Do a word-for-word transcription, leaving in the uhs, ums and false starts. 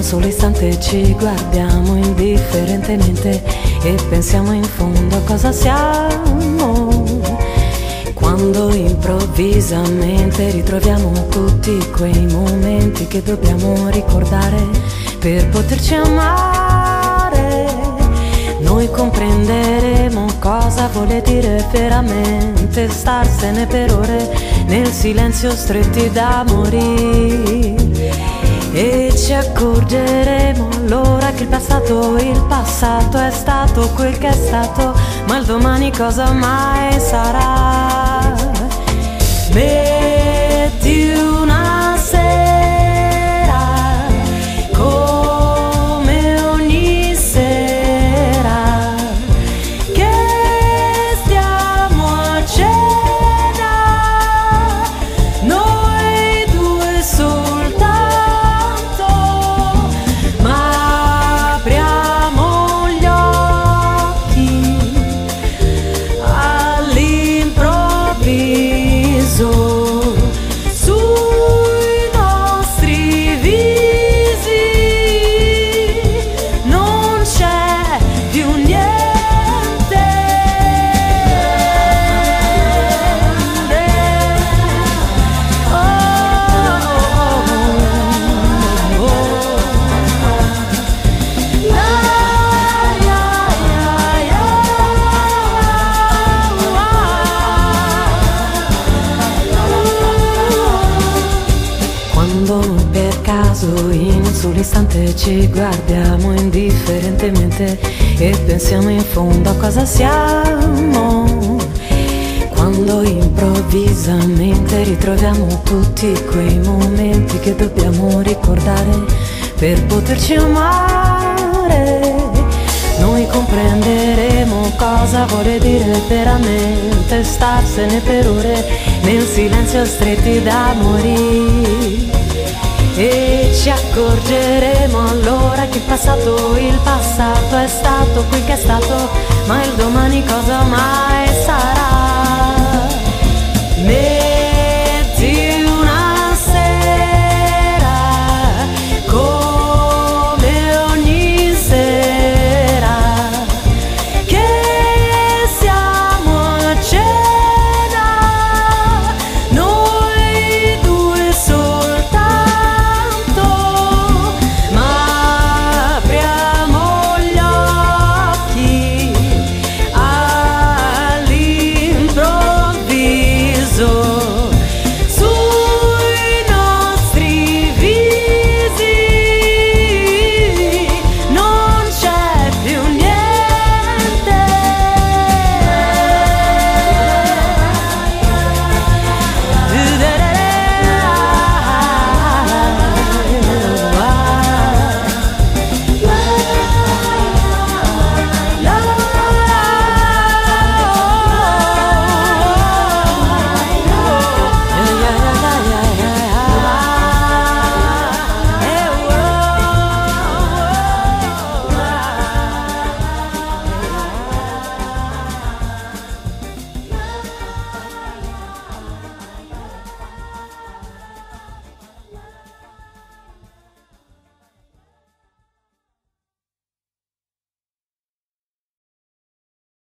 solo istante ci guardiamo indifferentemente e pensiamo in fondo a cosa siamo. Quando improvvisamente ritroviamo tutti quei momenti che dobbiamo ricordare per poterci amare, noi comprenderemo cosa vuole dire veramente starsene per ore nel silenzio stretti da morire. E ci accorgeremo allora che il passato, il passato è stato quel che è stato, ma il domani cosa mai sarà. Metti una sera come ogni sera che stiamo a cena, noi due soltanto, ma apriamo gli occhi all'improvviso. Sui nostri visi non c'è più niente. Oh, oh, oh, oh. La, ya, ya, ya. Quando per caso in un solo istante ci guardiamo indifferentemente e pensiamo in fondo a cosa siamo. Quando improvvisamente ritroviamo tutti quei momenti che dobbiamo ricordare per poterci amare, noi comprenderemo cosa vuole dire veramente starsene per ore nel silenzio stretti da morire. E ci accorgeremo allora che il passato, il passato è stato quel che è stato, ma il domani cosa mai